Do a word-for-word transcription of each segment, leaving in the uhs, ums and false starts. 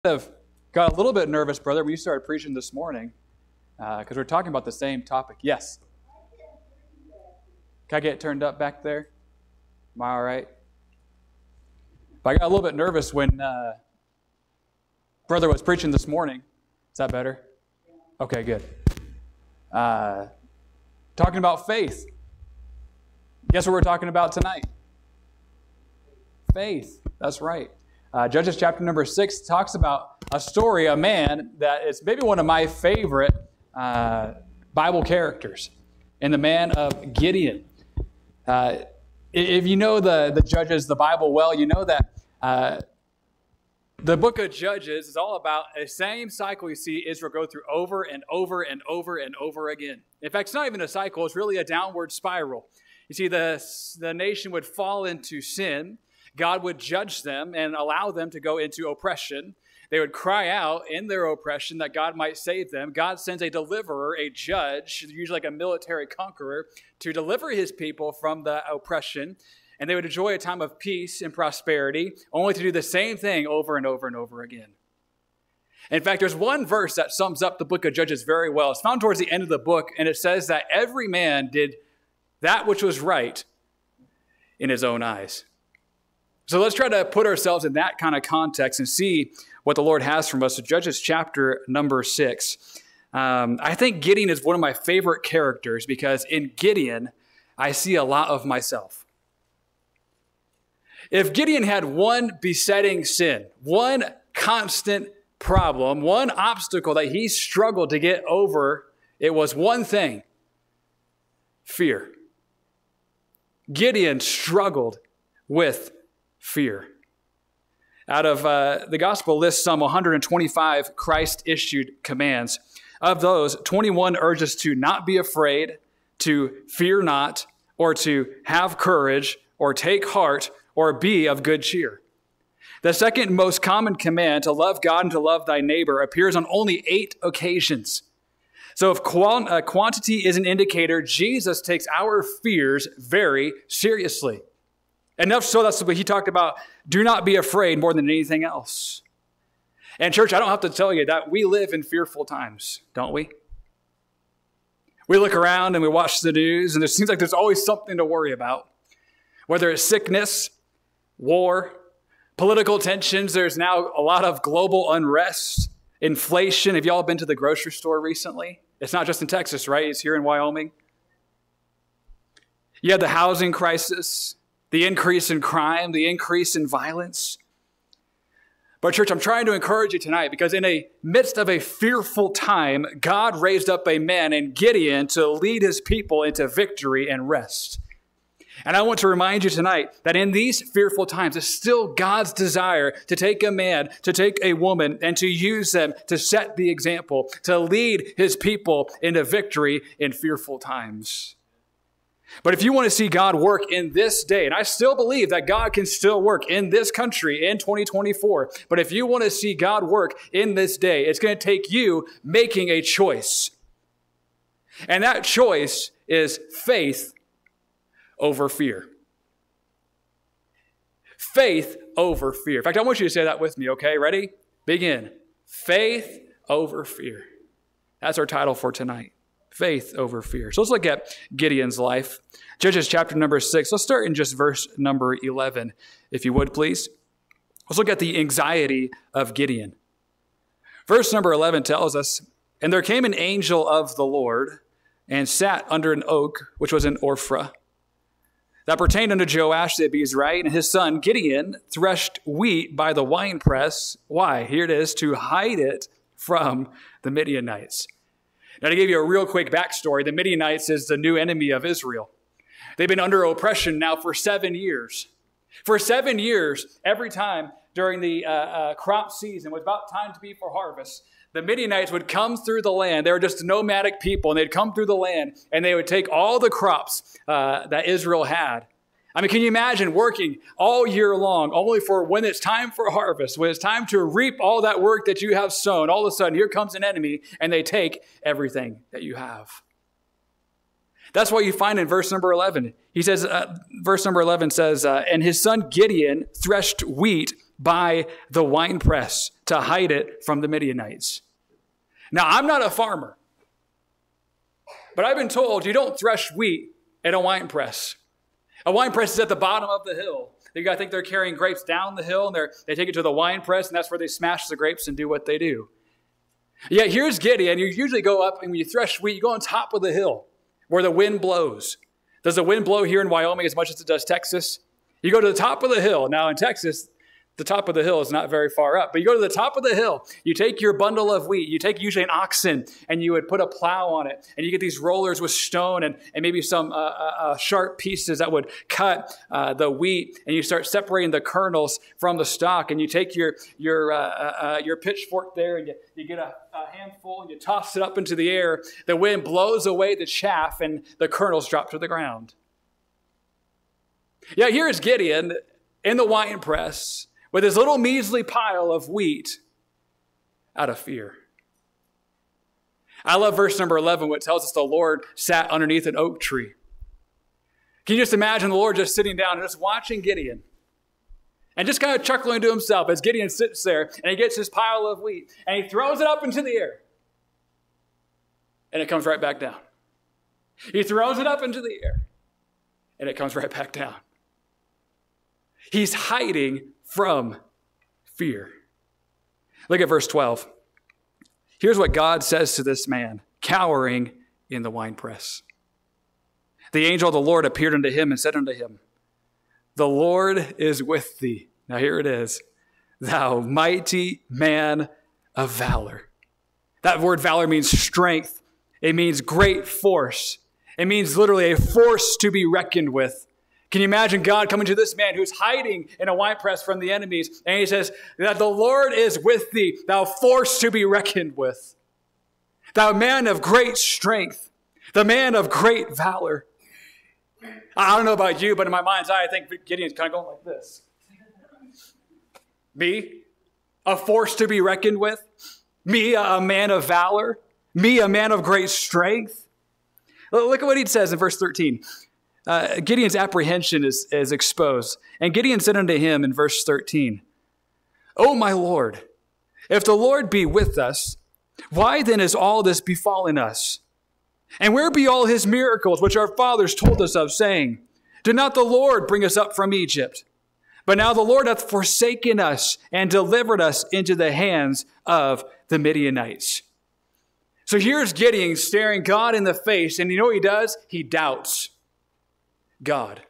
Have got a little bit nervous, brother, when you started preaching this morning, because uh, we're talking about the same topic. Yes. Can I get turned up back there? Am I all right? But I got a little bit nervous when uh, brother was preaching this morning. Is that better? Okay, good. Uh, talking about faith. Guess what we're talking about tonight? Faith. That's right. Uh, Judges chapter number six talks about a story, a man that is maybe one of my favorite uh, Bible characters, and the man of Gideon. Uh, if you know the, the Judges, the Bible well, you know that uh, the book of Judges is all about the same cycle you see Israel go through over and over and over and over again. In fact, it's not even a cycle, it's really a downward spiral. You see, the, the nation would fall into sin. God would judge them and allow them to go into oppression. They would cry out in their oppression that God might save them. God sends a deliverer, a judge, usually like a military conqueror, to deliver his people from the oppression. And they would enjoy a time of peace and prosperity, only to do the same thing over and over and over again. In fact, there's one verse that sums up the book of Judges very well. It's found towards the end of the book, and it says that every man did that which was right in his own eyes. So let's try to put ourselves in that kind of context and see what the Lord has from us. So Judges chapter number six. Um, I think Gideon is one of my favorite characters because in Gideon, I see a lot of myself. If Gideon had one besetting sin, one constant problem, one obstacle that he struggled to get over, it was one thing: fear. Gideon struggled with fear. Out of uh, the gospel lists some one hundred twenty-five Christ-issued commands. Of those, twenty-one urge us to not be afraid, to fear not, or to have courage, or take heart, or be of good cheer. The second most common command, to love God and to love thy neighbor, appears on only eight occasions. So if qual- uh, quantity is an indicator, Jesus takes our fears very seriously. Enough so that's what he talked about, do not be afraid more than anything else. And church, I don't have to tell you that we live in fearful times, don't we? We look around and we watch the news, and it seems like there's always something to worry about. Whether it's sickness, war, political tensions, there's now a lot of global unrest, inflation. Have y'all been to the grocery store recently? It's not just in Texas, right? It's here in Wyoming. You have the housing crisis, the increase in crime, the increase in violence. But church, I'm trying to encourage you tonight because in a midst of a fearful time, God raised up a man named Gideon to lead his people into victory and rest. And I want to remind you tonight that in these fearful times, it's still God's desire to take a man, to take a woman, and to use them to set the example, to lead his people into victory in fearful times. But if you want to see God work in this day, and I still believe that God can still work in this country in twenty twenty-four, but if you want to see God work in this day, it's going to take you making a choice. And that choice is faith over fear. Faith over fear. In fact, I want you to say that with me, okay? Ready? Begin. Faith over fear. That's our title for tonight. Faith over fear. So let's look at Gideon's life. Judges chapter number six. Let's start in just verse number eleven, if you would, please. Let's look at the anxiety of Gideon. Verse number eleven tells us, "And there came an angel of the Lord and sat under an oak, which was in Ophrah, that pertained unto Joash the Abiezrite, and his son Gideon threshed wheat by the winepress." Why? Here it is, to hide it from the Midianites. Now, to give you a real quick backstory, the Midianites is the new enemy of Israel. They've been under oppression now for seven years. For seven years, every time during the uh, uh, crop season, was about time to be for harvest, the Midianites would come through the land. They were just nomadic people, and they'd come through the land, and they would take all the crops uh, that Israel had. I mean, can you imagine working all year long, only for when it's time for harvest, when it's time to reap all that work that you have sown, all of a sudden, here comes an enemy, and they take everything that you have. That's what you find in verse number eleven. He says, uh, verse number eleven says, uh, "And his son Gideon threshed wheat by the winepress to hide it from the Midianites. Now, I'm not a farmer, but I've been told you don't thresh wheat in a winepress. A winepress is at the bottom of the hill. You got to think they're carrying grapes down the hill, and they they take it to the winepress, and that's where they smash the grapes and do what they do. Yet here's Gideon. You usually go up, and when you thresh wheat, you go on top of the hill where the wind blows. Does the wind blow here in Wyoming as much as it does Texas? You go to the top of the hill. Now in Texas, the top of the hill is not very far up, but you go to the top of the hill, you take your bundle of wheat, you take usually an oxen, and you would put a plow on it, and you get these rollers with stone and, and maybe some uh, uh, sharp pieces that would cut uh, the wheat, and you start separating the kernels from the stalk, and you take your your uh, uh, your pitchfork there, and you, you get a, a handful, and you toss it up into the air. The wind blows away the chaff, and the kernels drop to the ground. Yeah, here is Gideon in the wine press, with his little measly pile of wheat out of fear. I love verse number eleven, where it tells us the Lord sat underneath an oak tree. Can you just imagine the Lord just sitting down and just watching Gideon and just kind of chuckling to himself as Gideon sits there and he gets his pile of wheat and he throws it up into the air and it comes right back down. He throws it up into the air and it comes right back down. He's hiding from fear. Look at verse twelve. Here's what God says to this man, cowering in the winepress. The angel of the Lord appeared unto him and said unto him, the Lord is with thee. Now here it is. Thou mighty man of valor. That word valor means strength. It means great force. It means literally a force to be reckoned with. Can you imagine God coming to this man who's hiding in a winepress from the enemies, and he says, that the Lord is with thee, thou force to be reckoned with, thou man of great strength, the man of great valor. I don't know about you, but in my mind's eye, I think Gideon's kind of going like this. Me, a force to be reckoned with? Me, a man of valor? Me, a man of great strength? Look at what he says in verse thirteen. Uh, Gideon's apprehension is, is exposed. And Gideon said unto him in verse thirteen, O my Lord, if the Lord be with us, why then is all this befallen us? And where be all his miracles which our fathers told us of, saying, did not the Lord bring us up from Egypt? But now the Lord hath forsaken us and delivered us into the hands of the Midianites. So here's Gideon staring God in the face, and you know what he does? He doubts God.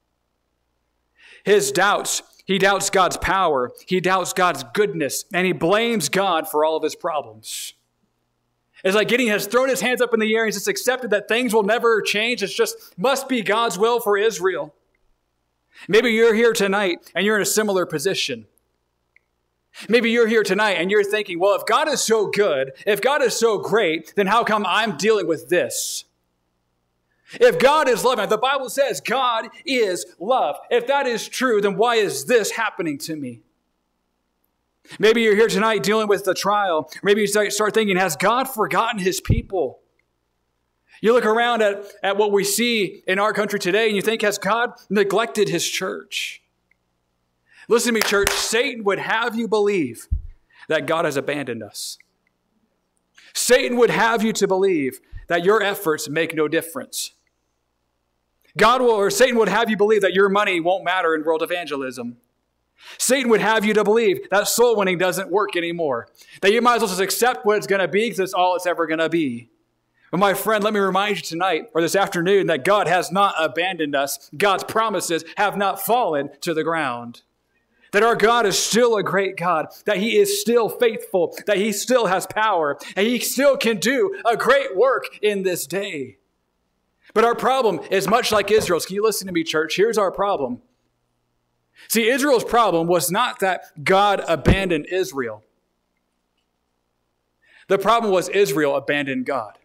His doubts, he doubts God's power, he doubts God's goodness, and he blames God for all of his problems. It's like Gideon has thrown his hands up in the air and he's just accepted that things will never change. It's just must be God's will for Israel. Maybe you're here tonight and you're in a similar position. Maybe you're here tonight and you're thinking, well, if God is so good, if God is so great, then how come I'm dealing with this? If God is loving, the Bible says God is love. If that is true, then why is this happening to me? Maybe you're here tonight dealing with the trial. Maybe you start thinking, has God forgotten his people? You look around at, at what we see in our country today and you think, has God neglected his church? Listen to me, church. Satan would have you believe that God has abandoned us. Satan would have you to believe that your efforts make no difference. God will, or Satan would have you believe that your money won't matter in world evangelism. Satan would have you to believe that soul winning doesn't work anymore. That you might as well just accept what it's going to be because it's all it's ever going to be. But my friend, let me remind you tonight or this afternoon that God has not abandoned us. God's promises have not fallen to the ground. That our God is still a great God. That he is still faithful. That he still has power. And he still can do a great work in this day. But our problem is much like Israel's. Can you listen to me, church? Here's our problem. See, Israel's problem was not that God abandoned Israel. The problem was Israel abandoned God.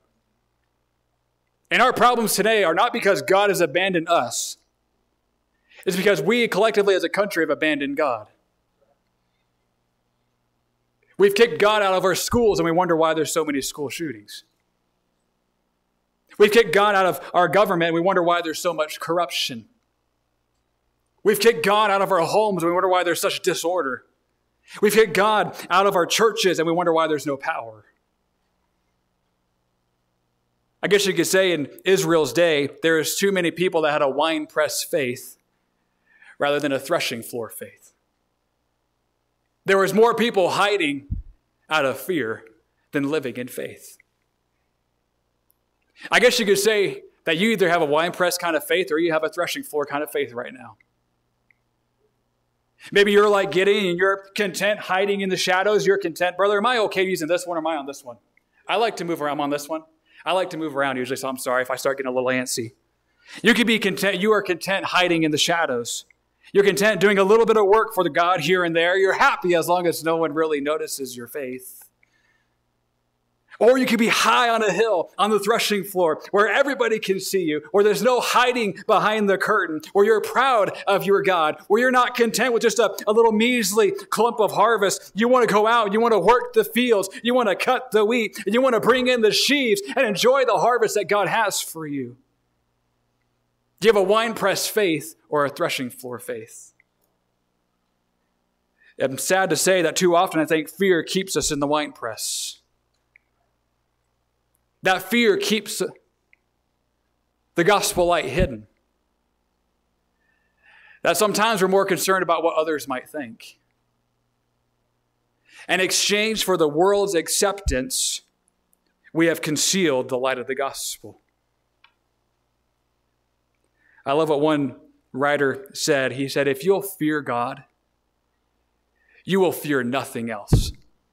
And our problems today are not because God has abandoned us. It's because we collectively as a country have abandoned God. We've kicked God out of our schools and we wonder why there's so many school shootings. We've kicked God out of our government and we wonder why there's so much corruption. We've kicked God out of our homes and we wonder why there's such disorder. We've kicked God out of our churches and we wonder why there's no power. I guess you could say in Israel's day, there is too many people that had a winepress faith rather than a threshing floor faith. There was more people hiding out of fear than living in faith. I guess you could say that you either have a winepress kind of faith or you have a threshing floor kind of faith right now. Maybe you're like Gideon and you're content hiding in the shadows. You're content. Brother, am I okay using this one or am I on this one? I like to move around. I'm on this one. I like to move around usually, so I'm sorry if I start getting a little antsy. You can be content. You are content hiding in the shadows. You're content doing a little bit of work for the God here and there. You're happy as long as no one really notices your faith. Or you could be high on a hill on the threshing floor where everybody can see you, where there's no hiding behind the curtain, where you're proud of your God, where you're not content with just a, a little measly clump of harvest. You want to go out, you want to work the fields, you want to cut the wheat, and you want to bring in the sheaves and enjoy the harvest that God has for you. Do you have a winepress faith or a threshing floor faith? I'm sad to say that too often I think fear keeps us in the winepress. That fear keeps the gospel light hidden. That sometimes we're more concerned about what others might think. In exchange for the world's acceptance, we have concealed the light of the gospel. I love what one writer said. He said, if you'll fear God, you will fear nothing else.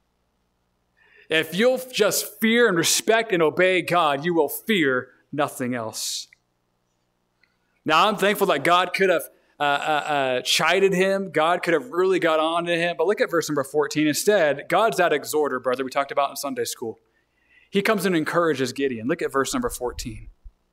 If you'll just fear and respect and obey God, you will fear nothing else. Now, I'm thankful that God could have uh, uh, uh, chided him. God could have really got on to him. But look at verse number fourteen. Instead, God's that exhorter, brother, we talked about in Sunday school. He comes and encourages Gideon. Look at verse number fourteen.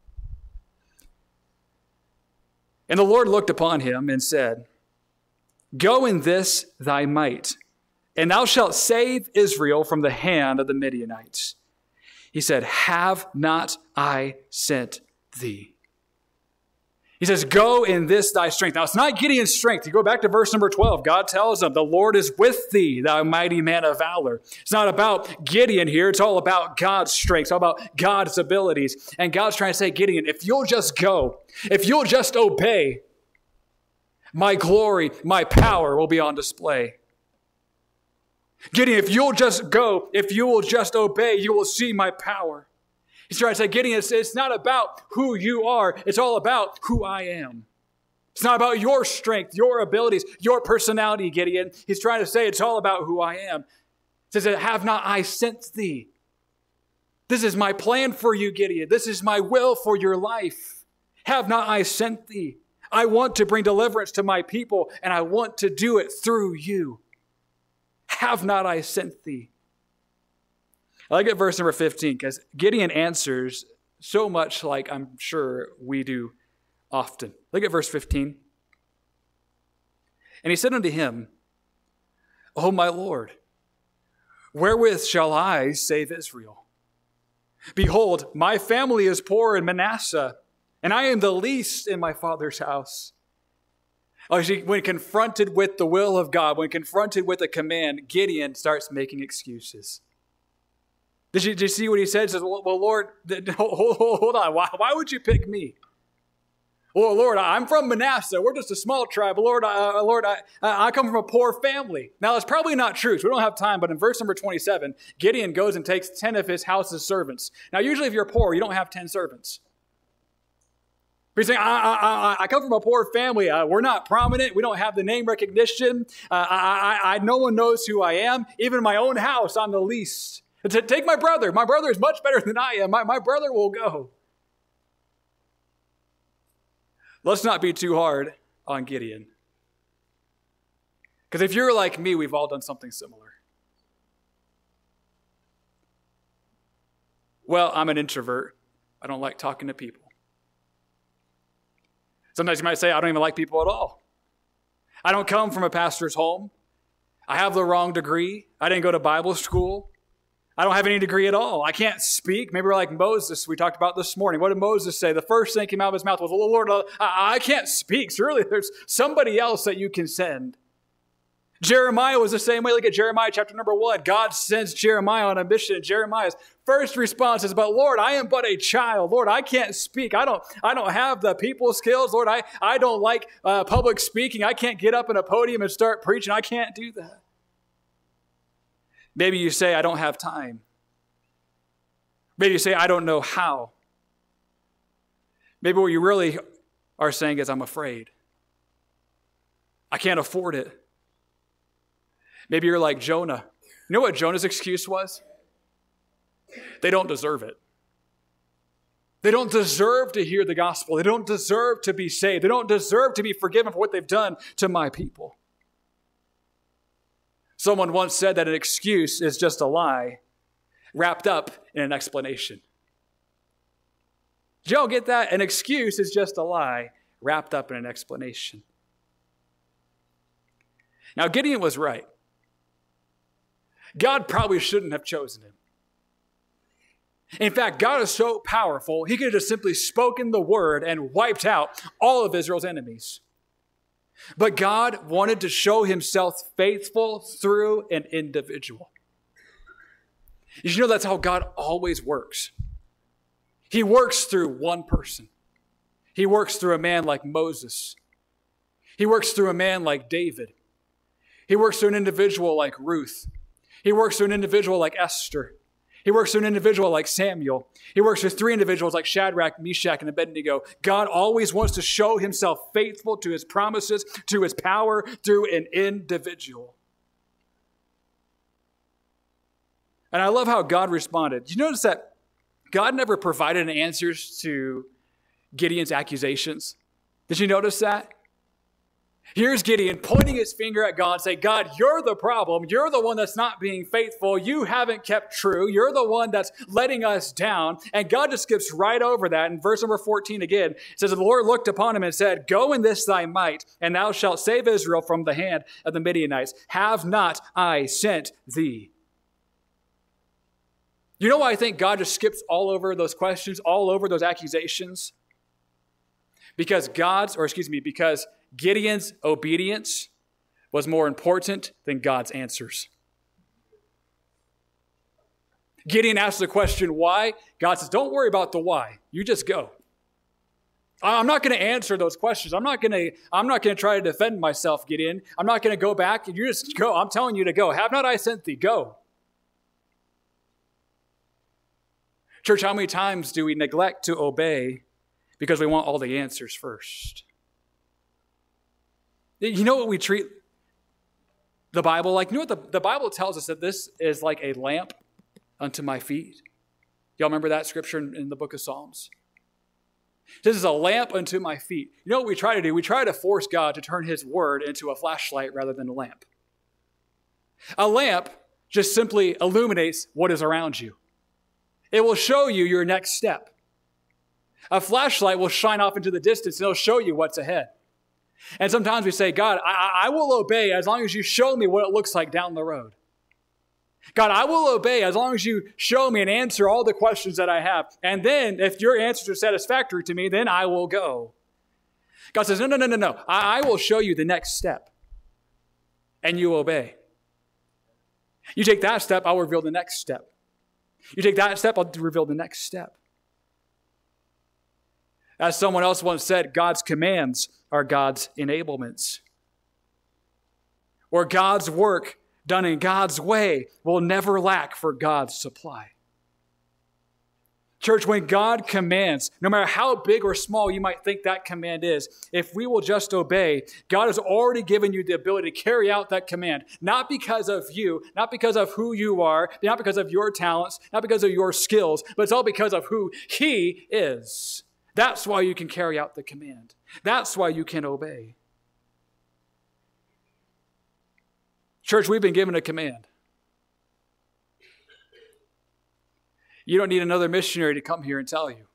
And the Lord looked upon him and said, go in this thy might, and thou shalt save Israel from the hand of the Midianites. He said, have not I sent thee? He says, go in this thy strength. Now, it's not Gideon's strength. You go back to verse number twelve. God tells him, the Lord is with thee, thou mighty man of valor. It's not about Gideon here. It's all about God's strength. It's all about God's abilities. And God's trying to say, Gideon, if you'll just go, if you'll just obey, my glory, my power will be on display. Gideon, if you'll just go, if you will just obey, you will see my power. He's trying to say, Gideon, it's, it's not about who you are. It's all about who I am. It's not about your strength, your abilities, your personality, Gideon. He's trying to say it's all about who I am. He says, have not I sent thee? This is my plan for you, Gideon. This is my will for your life. Have not I sent thee? I want to bring deliverance to my people, and I want to do it through you. Have not I sent thee? I like at verse number fifteen, because Gideon answers so much like I'm sure we do often. Look at verse fifteen. And he said unto him, O my Lord, wherewith shall I save Israel? Behold, my family is poor in Manasseh, and I am the least in my father's house. Oh, see, when confronted with the will of God, when confronted with a command, Gideon starts making excuses. Did you, did you see what he said? He says, well, well Lord, hold, hold on. Why, why would you pick me? Well, Lord, I'm from Manasseh. We're just a small tribe. Lord, uh, Lord, I, I come from a poor family. Now, that's probably not true, so we don't have time, but in verse number twenty-seven, Gideon goes and takes ten of his house's servants. Now, usually if you're poor, you don't have ten servants. He's saying, I, I, I, I come from a poor family. Uh, we're not prominent. We don't have the name recognition. Uh, I, I, I, no one knows who I am. Even in my own house, I'm the least. To take my brother. My brother is much better than I am. My, my brother will go. Let's not be too hard on Gideon. Because if you're like me, we've all done something similar. Well, I'm an introvert. I don't like talking to people. Sometimes you might say, I don't even like people at all. I don't come from a pastor's home. I have the wrong degree. I didn't go to Bible school. I don't have any degree at all. I can't speak. Maybe we're like Moses we talked about this morning. What did Moses say? The first thing that came out of his mouth was, oh, Lord, I, I can't speak. Surely there's somebody else that you can send. Jeremiah was the same way. Look at Jeremiah chapter number one. God sends Jeremiah on a mission. And Jeremiah's first response is, but Lord, I am but a child. Lord, I can't speak. I don't, I don't have the people skills. Lord, I, I don't like uh, public speaking. I can't get up in a podium and start preaching. I can't do that. Maybe you say, I don't have time. Maybe you say, I don't know how. Maybe what you really are saying is, I'm afraid. I can't afford it. Maybe you're like Jonah. You know what Jonah's excuse was? They don't deserve it. They don't deserve to hear the gospel. They don't deserve to be saved. They don't deserve to be forgiven for what they've done to my people. Someone once said that an excuse is just a lie wrapped up in an explanation. Did y'all get that? An excuse is just a lie wrapped up in an explanation. Now, Gideon was right. God probably shouldn't have chosen him. In fact, God is so powerful, he could have just simply spoken the word and wiped out all of Israel's enemies. But God wanted to show himself faithful through an individual. You know that's how God always works. He works through one person. He works through a man like Moses. He works through a man like David. He works through an individual like Ruth. He works through an individual like Esther. He works through an individual like Samuel. He works with three individuals like Shadrach, Meshach, and Abednego. God always wants to show himself faithful to his promises, to his power, through an individual. And I love how God responded. You notice that God never provided answers to Gideon's accusations. Did you notice that? Here's Gideon pointing his finger at God, saying, God, you're the problem. You're the one that's not being faithful. You haven't kept true. You're the one that's letting us down. And God just skips right over that. In verse number fourteen again, it says, the Lord looked upon him and said, go in this thy might, and thou shalt save Israel from the hand of the Midianites. Have not I sent thee? You know why I think God just skips all over those questions, all over those accusations? Because God's, or excuse me, because Gideon's obedience was more important than God's answers. Gideon asked the question, why? God says, don't worry about the why. You just go. I'm not going to answer those questions. I'm not going to, I'm not going to try to defend myself, Gideon. I'm not going to go back. You just go. I'm telling you to go. Have not I sent thee? Go. Church, how many times do we neglect to obey because we want all the answers first? You know what we treat the Bible like? You know what the, the Bible tells us that this is like a lamp unto my feet. Y'all remember that scripture in, in the book of Psalms? This is a lamp unto my feet. You know what we try to do? We try to force God to turn his word into a flashlight rather than a lamp. A lamp just simply illuminates what is around you. It will show you your next step. A flashlight will shine off into the distance and it'll show you what's ahead. And sometimes we say, God, I, I will obey as long as you show me what it looks like down the road. God, I will obey as long as you show me and answer all the questions that I have. And then if your answers are satisfactory to me, then I will go. God says, no, no, no, no, no. I, I will show you the next step. And you obey. You take that step, I'll reveal the next step. You take that step, I'll reveal the next step. As someone else once said, God's commands are God's enablements. Or God's work done in God's way will never lack for God's supply. Church, when God commands, no matter how big or small you might think that command is, if we will just obey, God has already given you the ability to carry out that command, not because of you, not because of who you are, not because of your talents, not because of your skills, but it's all because of who He is. That's why you can carry out the command. That's why you can obey. Church, we've been given a command. You don't need another missionary to come here and tell you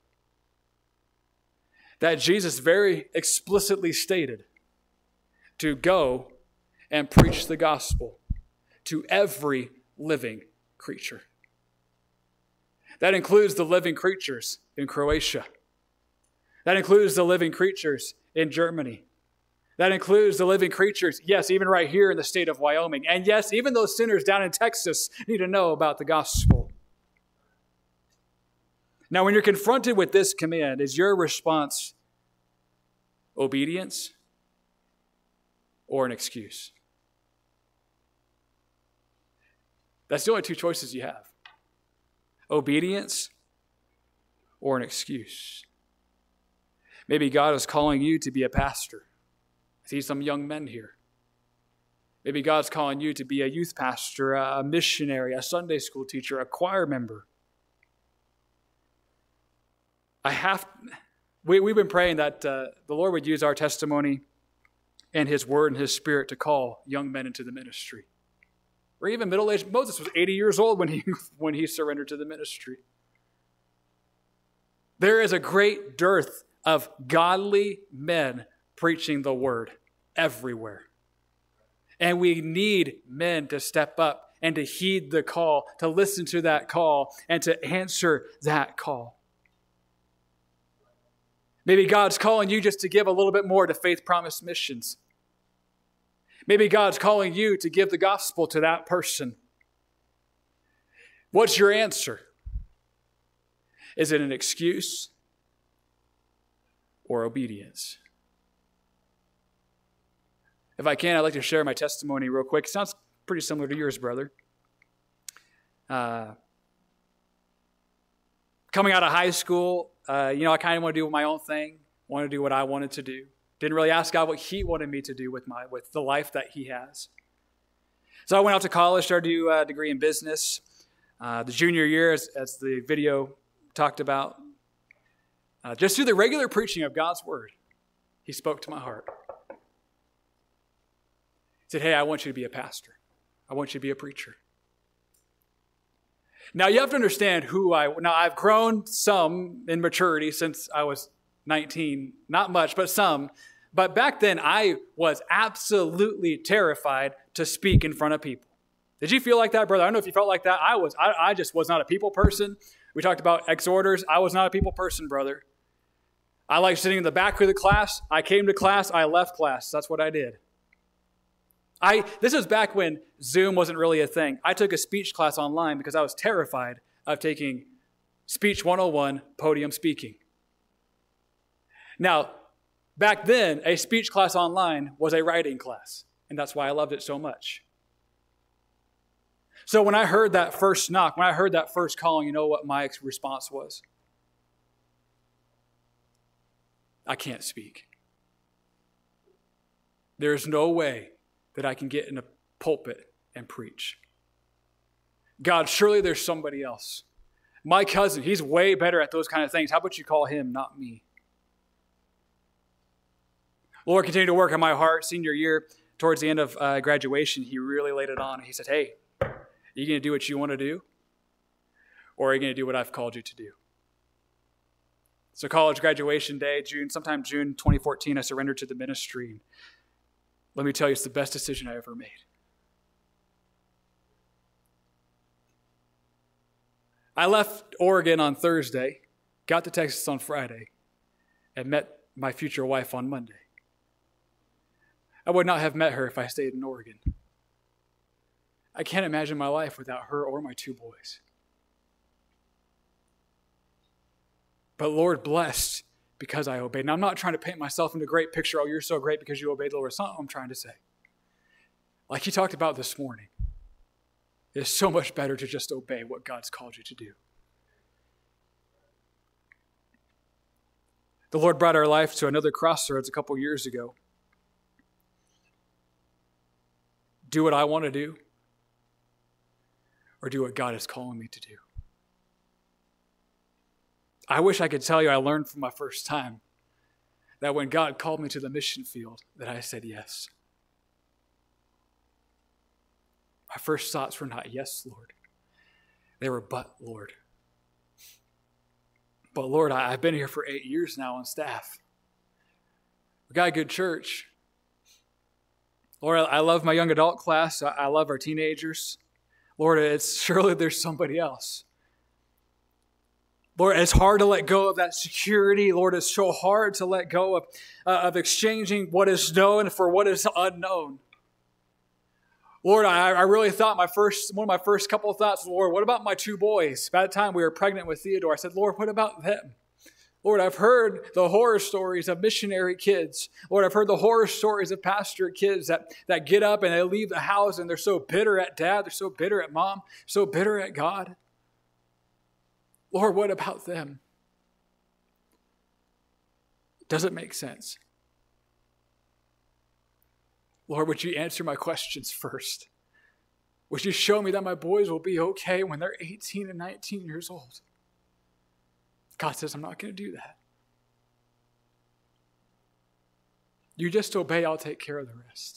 that Jesus very explicitly stated to go and preach the gospel to every living creature. That includes the living creatures in Croatia. That includes the living creatures in Germany. That includes the living creatures, yes, even right here in the state of Wyoming. And yes, even those sinners down in Texas need to know about the gospel. Now, when you're confronted with this command, is your response obedience or an excuse? That's the only two choices you have. Obedience or an excuse. Maybe God is calling you to be a pastor. I see some young men here. Maybe God's calling you to be a youth pastor, a missionary, a Sunday school teacher, a choir member. I have, we, we've been praying that uh, the Lord would use our testimony and His Word and His Spirit to call young men into the ministry. Or even middle-aged Moses was eighty years old when he, when he surrendered to the ministry. There is a great dearth of godly men preaching the Word everywhere. And we need men to step up and to heed the call, to listen to that call, and to answer that call. Maybe God's calling you just to give a little bit more to Faith Promise Missions. Maybe God's calling you to give the gospel to that person. What's your answer? Is it an excuse or obedience? If I can, I'd like to share my testimony real quick. It sounds pretty similar to yours, brother. Uh, coming out of high school, uh, you know, I kind of want to do my own thing. Want to do what I wanted to do. Didn't really ask God what He wanted me to do with my with the life that He has. So I went out to college, started to do a degree in business. Uh, the junior year, as, as the video talked about, uh, just through the regular preaching of God's Word, He spoke to my heart. He said, hey, I want you to be a pastor. I want you to be a preacher. Now, you have to understand who I... Now, I've grown some in maturity since I was nineteen. Not much, but some. But back then, I was absolutely terrified to speak in front of people. Did you feel like that, brother? I don't know if you felt like that. I was. I, I just was not a people person. We talked about exhorters. I was not a people person, brother. I liked sitting in the back of the class. I came to class. I left class. That's what I did. I, this was back when Zoom wasn't really a thing. I took a speech class online because I was terrified of taking Speech one oh one podium speaking. Now, back then, a speech class online was a writing class, and that's why I loved it so much. So when I heard that first knock, when I heard that first calling, you know what my response was? I can't speak. There's no way that I can get in a pulpit and preach. God, surely there's somebody else. My cousin, he's way better at those kind of things. How about you call him, not me? Lord continued to work on my heart. Senior year, towards the end of uh, graduation, He really laid it on. He said, hey, are you going to do what you want to do? Or are you going to do what I've called you to do? So college graduation day, June, sometime June twenty fourteen, I surrendered to the ministry. Let me tell you, it's the best decision I ever made. I left Oregon on Thursday, got to Texas on Friday, and met my future wife on Monday. I would not have met her if I stayed in Oregon. I can't imagine my life without her or my two boys. But Lord blessed because I obeyed. Now, I'm not trying to paint myself into a great picture. Oh, you're so great because you obeyed the Lord. That's not what I'm trying to say. Like He talked about this morning, it's so much better to just obey what God's called you to do. The Lord brought our life to another crossroads a couple years ago. Do what I want to do, or do what God is calling me to do. I wish I could tell you I learned from my first time that when God called me to the mission field, that I said yes. My first thoughts were not, yes, Lord. They were, but, Lord. But, Lord, I, I've been here for eight years now on staff. We've got a good church. Lord, I, I love my young adult class. I, I love our teenagers. Lord, it's surely there's somebody else. Lord, it's hard to let go of that security. Lord, it's so hard to let go of, uh, of exchanging what is known for what is unknown. Lord, I, I really thought my first, one of my first couple of thoughts was, Lord, what about my two boys? By the time we were pregnant with Theodore, I said, Lord, what about them? Lord, I've heard the horror stories of missionary kids. Lord, I've heard the horror stories of pastor kids that, that get up and they leave the house and they're so bitter at dad, they're so bitter at mom, so bitter at God. Lord, what about them? Does it make sense? Lord, would you answer my questions first? Would you show me that my boys will be okay when they're eighteen and nineteen years old? God says, I'm not going to do that. You just obey, I'll take care of the rest.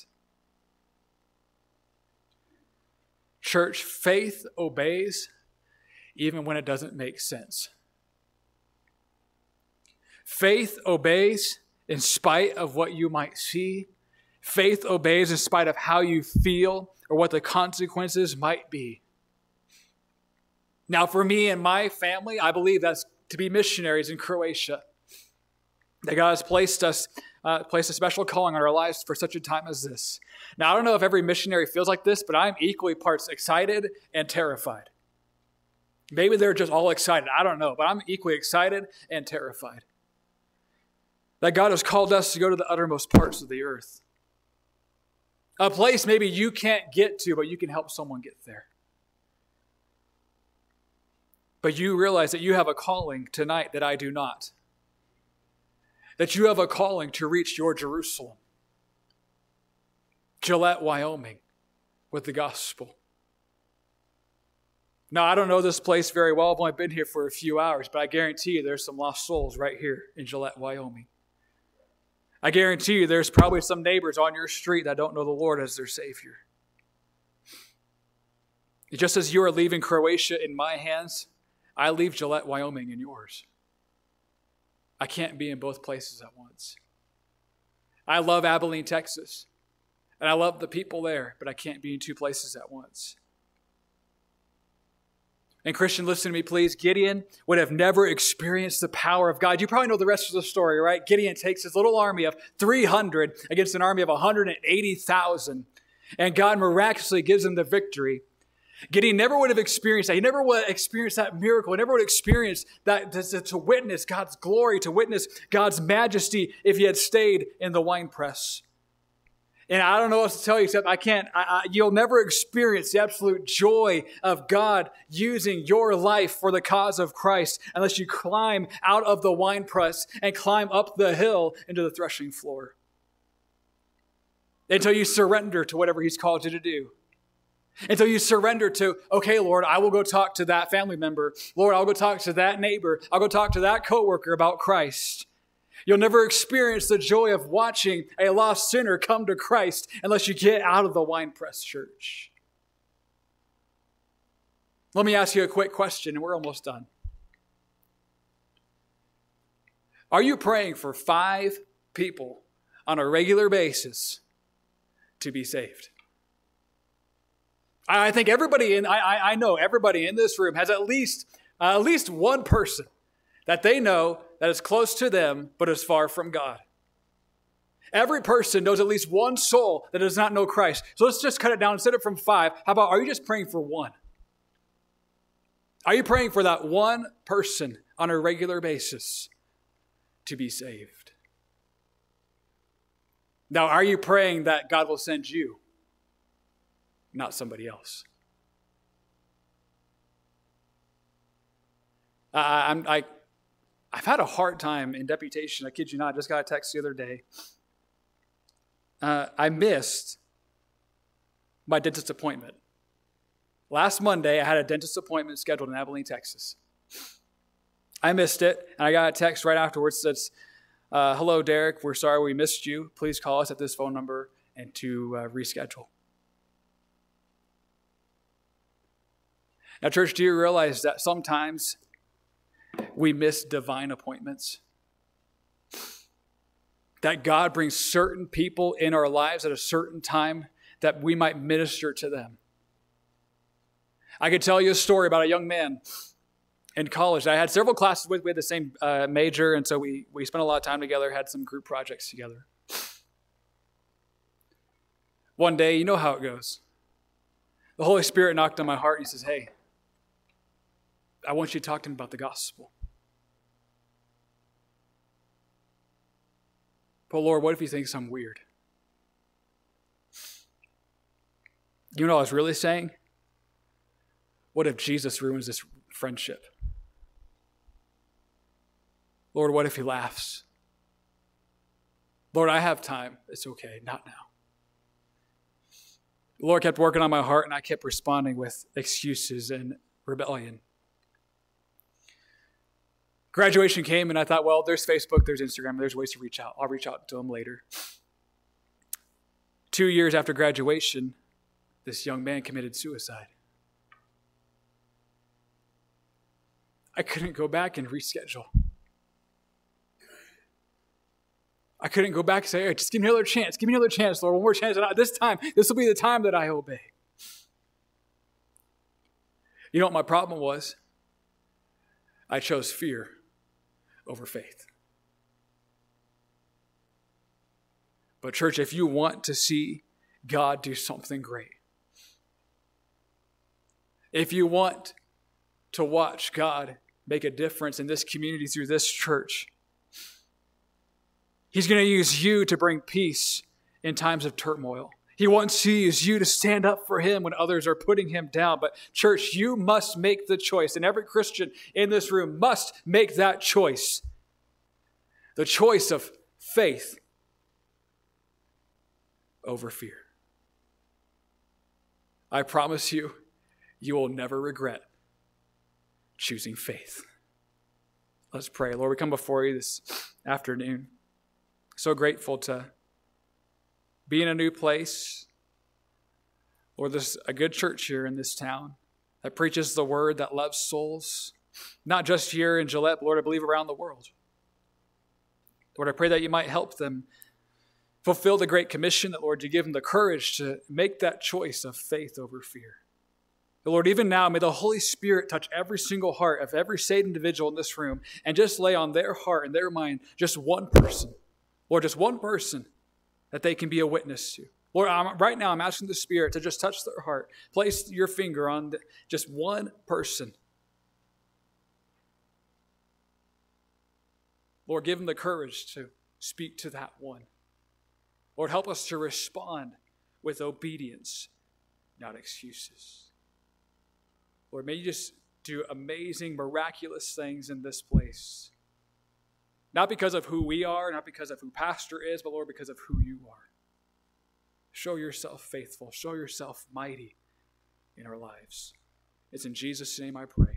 Church, faith obeys even when it doesn't make sense. Faith obeys in spite of what you might see. Faith obeys in spite of how you feel or what the consequences might be. Now, for me and my family, I believe that's to be missionaries in Croatia. That God has placed us, uh, placed a special calling on our lives for such a time as this. Now, I don't know if every missionary feels like this, but I'm equally parts excited and terrified. Maybe they're just all excited. I don't know, but I'm equally excited and terrified. That God has called us to go to the uttermost parts of the earth. A place maybe you can't get to, but you can help someone get there. But you realize that you have a calling tonight that I do not. That you have a calling to reach your Jerusalem, Gillette, Wyoming, with the gospel. Now, I don't know this place very well. I've only been here for a few hours, but I guarantee you there's some lost souls right here in Gillette, Wyoming. I guarantee you there's probably some neighbors on your street that don't know the Lord as their Savior. Just as you are leaving Croatia in my hands, I leave Gillette, Wyoming in yours. I can't be in both places at once. I love Abilene, Texas, and I love the people there, but I can't be in two places at once. And Christian, listen to me, please. Gideon would have never experienced the power of God. You probably know the rest of the story, right? Gideon takes his little army of three hundred against an army of one hundred eighty thousand, and God miraculously gives him the victory. Gideon never would have experienced that. He never would have experienced that miracle. He never would have experienced that to, to witness God's glory, to witness God's majesty if he had stayed in the winepress. And I don't know what to tell you except I can't, I, I, you'll never experience the absolute joy of God using your life for the cause of Christ unless you climb out of the winepress and climb up the hill into the threshing floor. Until you surrender to whatever he's called you to do. Until you surrender to, okay, Lord, I will go talk to that family member. Lord, I'll go talk to that neighbor. I'll go talk to that coworker about Christ. You'll never experience the joy of watching a lost sinner come to Christ unless you get out of the winepress, church. Let me ask you a quick question, and we're almost done. Are you praying for five people on a regular basis to be saved? I think everybody in, I, I know everybody in this room has at least, uh, at least one person that they know that is close to them, but is far from God. Every person knows at least one soul that does not know Christ. So let's just cut it down. Instead of from five, how about, are you just praying for one? Are you praying for that one person on a regular basis to be saved? Now, are you praying that God will send you? Not somebody else. Uh, I'm, I, I've had a hard time in deputation. I kid you not. I just got a text the other day. Uh, I missed my dentist appointment. Last Monday, I had a dentist appointment scheduled in Abilene, Texas. I missed it, and I got a text right afterwards that says, uh, hello, Derek. We're sorry we missed you. Please call us at this phone number and to uh, reschedule. Now, church, do you realize that sometimes we miss divine appointments? That God brings certain people in our lives at a certain time that we might minister to them. I could tell you a story about a young man in college. I had several classes with, we had the same uh, major, and so we, we spent a lot of time together, had some group projects together. One day, you know how it goes. The Holy Spirit knocked on my heart and he says, hey, I want you to talk to him about the gospel. But Lord, what if he thinks I'm weird? You know what I was really saying? What if Jesus ruins this friendship? Lord, what if he laughs? Lord, I have time. It's okay. Not now. The Lord kept working on my heart, and I kept responding with excuses and rebellion. Graduation came, and I thought, well, there's Facebook, there's Instagram, there's ways to reach out. I'll reach out to him later. Two years after graduation, this young man committed suicide. I couldn't go back and reschedule. I couldn't go back and say, hey, just give me another chance. Give me another chance, Lord. One more chance. And this time, this will be the time that I obey. You know what my problem was? I chose fear over faith. But church, if you want to see God do something great, if you want to watch God make a difference in this community through this church, he's going to use you to bring peace in times of turmoil. He wants to use you to stand up for him when others are putting him down. But church, you must make the choice. And every Christian in this room must make that choice. The choice of faith over fear. I promise you, you will never regret choosing faith. Let's pray. Lord, we come before you this afternoon. So grateful to be in a new place. Lord, there's a good church here in this town that preaches the word, that loves souls, not just here in Gillette, but Lord, I believe around the world. Lord, I pray that you might help them fulfill the Great Commission, that, Lord, you give them the courage to make that choice of faith over fear. But Lord, even now, may the Holy Spirit touch every single heart of every saved individual in this room and just lay on their heart and their mind just one person. Lord, just one person that they can be a witness to. Lord, I'm, right now I'm asking the Spirit to just touch their heart. Place your finger on the, just one person. Lord, give them the courage to speak to that one. Lord, help us to respond with obedience, not excuses. Lord, may you just do amazing, miraculous things in this place. Not because of who we are, not because of who Pastor is, but Lord, because of who you are. Show yourself faithful. Show yourself mighty in our lives. It's in Jesus' name I pray.